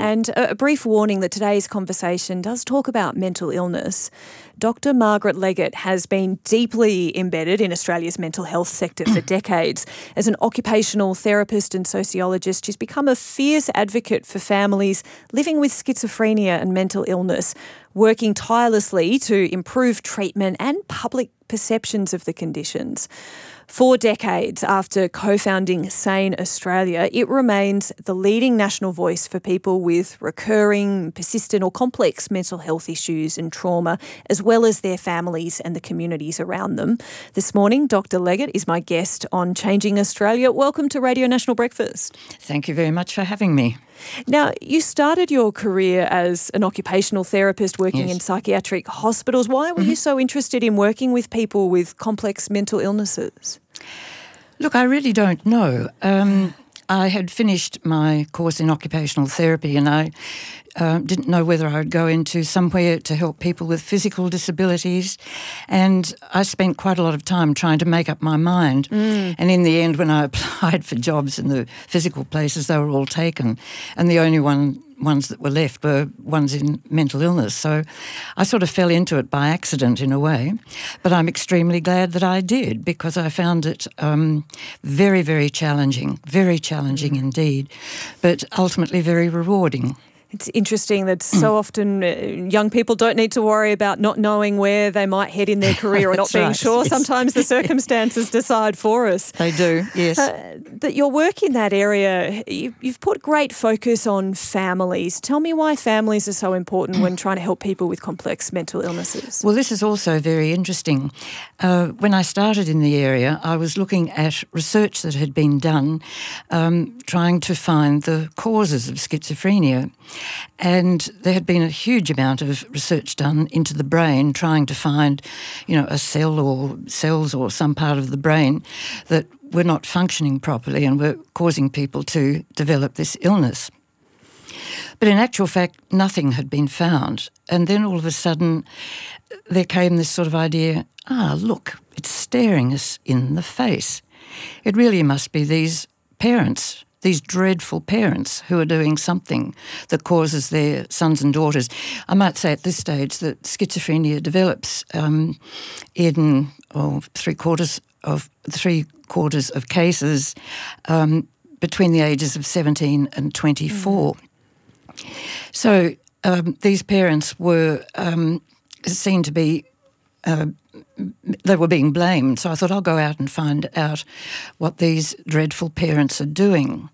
And a brief warning that today's conversation does talk about mental illness. Dr. Margaret Leggett has been deeply embedded in Australia's mental health sector for decades. As an occupational therapist and sociologist, she's become a fierce advocate for families living with schizophrenia and mental illness, working tirelessly to improve treatment and public perceptions of the conditions. 4 decades after co-founding Sane Australia, it remains the leading national voice for people with recurring, persistent or complex mental health issues and trauma, as well as their families and the communities around them. This morning, Dr. Leggett is my guest on Changing Australia. Welcome to Radio National Breakfast. Thank you very much for having me. Now, you started your career as an occupational therapist working in psychiatric hospitals. Why were you so interested in working with people with complex mental illnesses? Look, I really don't know. I had finished my course in occupational therapy and I didn't know whether I would go into somewhere to help people with physical disabilities, and I spent quite a lot of time trying to make up my mind. And in the end, when I applied for jobs in the physical places, they were all taken, and the only ones that were left were ones in mental illness. So I sort of fell into it by accident in a way, but I'm extremely glad that I did, because I found it very, very challenging indeed, but ultimately very rewarding. It's interesting that so often young people don't need to worry about not knowing where they might head in their career or not being sure. Yes. Sometimes the circumstances decide for us. They do, yes. But your work in that area, you've put great focus on families. Tell me why families are so important when trying to help people with complex mental illnesses. Well, this is also very interesting. When I started in the area, I was looking at research that had been done trying to find the causes of schizophrenia. And there had been a huge amount of research done into the brain, trying to find, a cell or cells or some part of the brain that were not functioning properly and were causing people to develop this illness. But in actual fact, nothing had been found. And then all of a sudden, there came this sort of idea, look, it's staring us in the face. It really must be these parents, these dreadful parents who are doing something that causes their sons and daughters. I might say at this stage that schizophrenia develops in three quarters of cases between the ages of 17 and 24. So these parents were seen to be they were being blamed. So I thought I'll go out and find out what these dreadful parents are doing.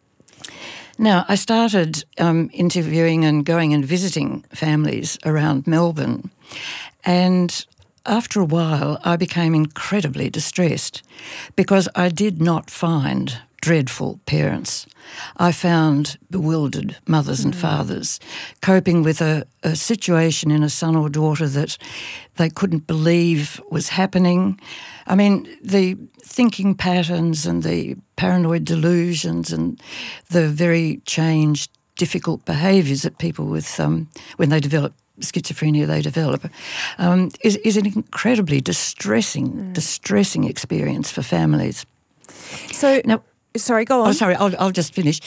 Now, I started interviewing and going and visiting families around Melbourne, and after a while I became incredibly distressed because I did not find dreadful parents. I found bewildered mothers and fathers coping with a situation in a son or daughter that they couldn't believe was happening. I mean, the thinking patterns and the paranoid delusions and the very changed, difficult behaviours that people with, when they develop schizophrenia, is an incredibly distressing experience for families. So now, sorry, go on. Oh, sorry, I'll just finish.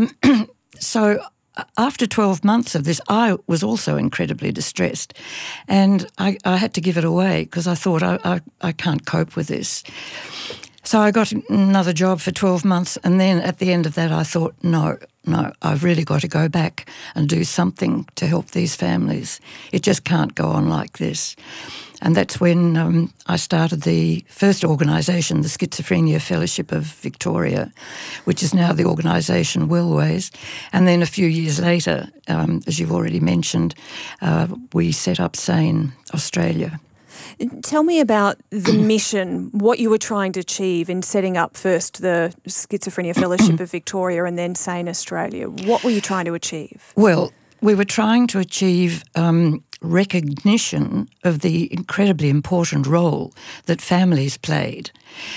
So after 12 months of this, I was also incredibly distressed, and I had to give it away because I thought I can't cope with this. So I got another job for 12 months, and then at the end of that I thought, no, I've really got to go back and do something to help these families. It just can't go on like this. And that's when I started the first organisation, the Schizophrenia Fellowship of Victoria, which is now the organisation Wellways. And then a few years later, as you've already mentioned, we set up Sane Australia. Tell me about the mission, what you were trying to achieve in setting up first the Schizophrenia Fellowship of Victoria and then Sane Australia. What were you trying to achieve? Well, we were trying to achieve recognition of the incredibly important role that families played.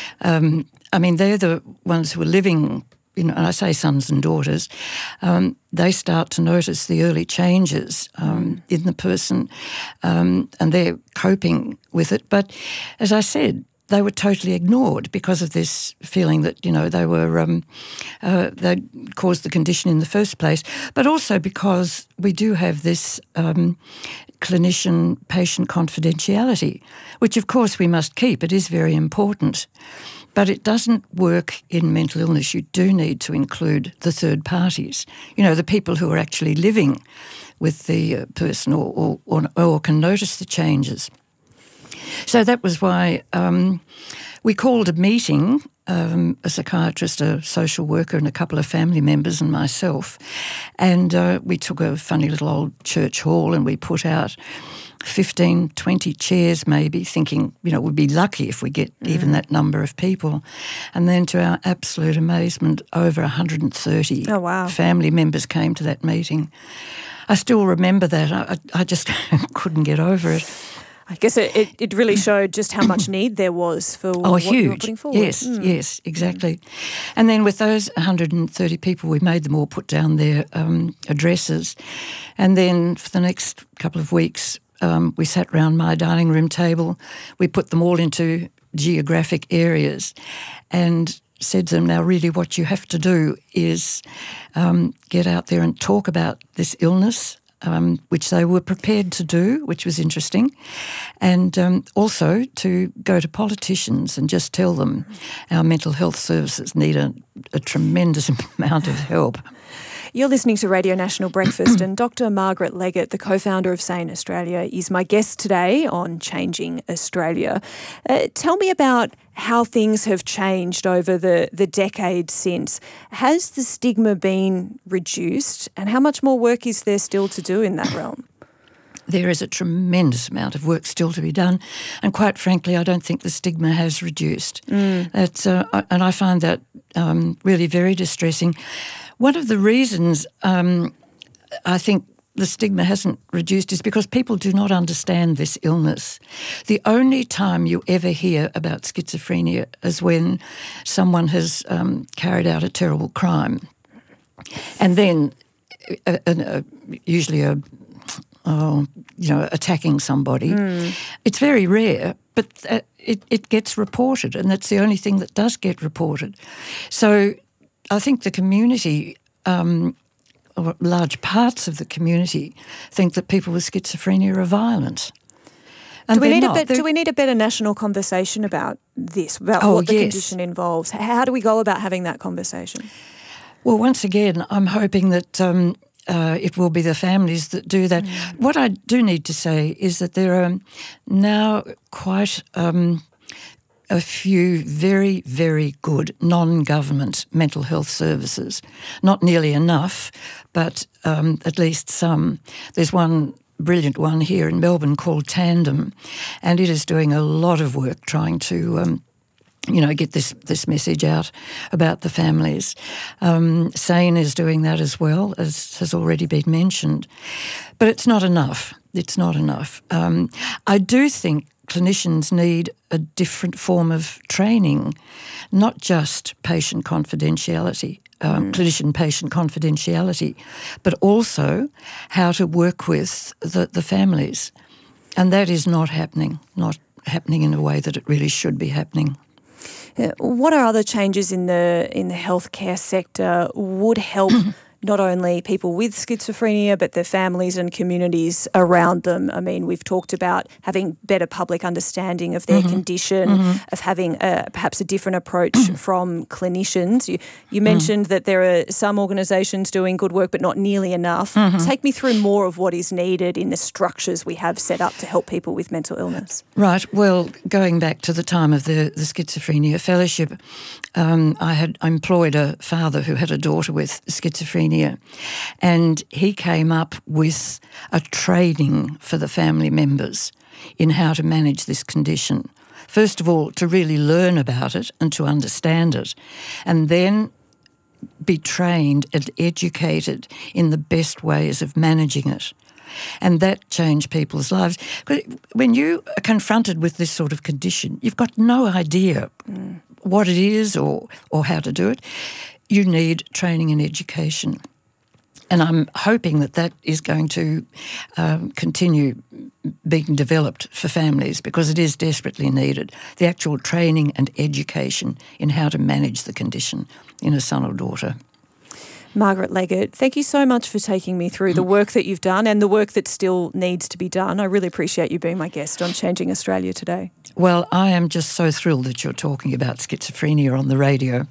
I mean, they're the ones who are living, and I say sons and daughters, they start to notice the early changes in the person and they're coping with it. But as I said, they were totally ignored because of this feeling that, they'd caused the condition in the first place, but also because we do have this clinician-patient confidentiality, which of course we must keep. It is very important. But it doesn't work in mental illness. You do need to include the third parties, the people who are actually living with the person or can notice the changes. So that was why we called a meeting, a psychiatrist, a social worker and a couple of family members and myself, and we took a funny little old church hall and we put out 15, 20 chairs maybe, thinking, we'd be lucky if we get even that number of people. And then to our absolute amazement, over 130 family members came to that meeting. I still remember that. I just couldn't get over it. I guess it really showed just how much need there was for what huge. you were putting forward. Yes, exactly. And then with those 130 people, we made them all put down their addresses. And then for the next couple of weeks, we sat round my dining room table. We put them all into geographic areas and said to them, now really what you have to do is get out there and talk about this illness, which they were prepared to do, which was interesting, and also to go to politicians and just tell them our mental health services need a tremendous amount of help. You're listening to Radio National Breakfast, and Dr. Margaret Leggett, the co-founder of Sane Australia, is my guest today on Changing Australia. Tell me about how things have changed over the decade since. Has the stigma been reduced, and how much more work is there still to do in that realm? There is a tremendous amount of work still to be done, and quite frankly, I don't think the stigma has reduced. That's, and I find that really very distressing. One of the reasons I think the stigma hasn't reduced is because people do not understand this illness. The only time you ever hear about schizophrenia is when someone has carried out a terrible crime, and then usually attacking somebody. It's very rare, but it gets reported, and that's the only thing that does get reported. So I think the community, or large parts of the community, think that people with schizophrenia are violent. And do we need a better national conversation about this, about what the condition involves? How do we go about having that conversation? Well, once again, I'm hoping that it will be the families that do that. What I do need to say is that there are now quite a few very, very good non-government mental health services. Not nearly enough, but at least some. There's one brilliant one here in Melbourne called Tandem, and it is doing a lot of work trying to get this message out about the families. Sane is doing that as well, as has already been mentioned. But it's not enough. It's not enough. I do think clinicians need a different form of training, not just patient confidentiality, clinician-patient confidentiality, but also how to work with the families. And that is not happening in a way that it really should be happening. What are other changes in the healthcare sector would help not only people with schizophrenia, but their families and communities around them? I mean, we've talked about having better public understanding of their condition, of having perhaps a different approach from clinicians. You mentioned that there are some organisations doing good work, but not nearly enough. Take me through more of what is needed in the structures we have set up to help people with mental illness. Right. Well, going back to the time of the Schizophrenia Fellowship, I employed a father who had a daughter with schizophrenia, and he came up with a training for the family members in how to manage this condition. First of all, to really learn about it and to understand it, and then be trained and educated in the best ways of managing it. And that changed people's lives. When you are confronted with this sort of condition, you've got no idea what it is or how to do it. You need training and education. And I'm hoping that is going to continue being developed for families, because it is desperately needed. The actual training and education in how to manage the condition in a son or daughter. Margaret Leggett, thank you so much for taking me through the work that you've done and the work that still needs to be done. I really appreciate you being my guest on Changing Australia today. Well, I am just so thrilled that you're talking about schizophrenia on the radio.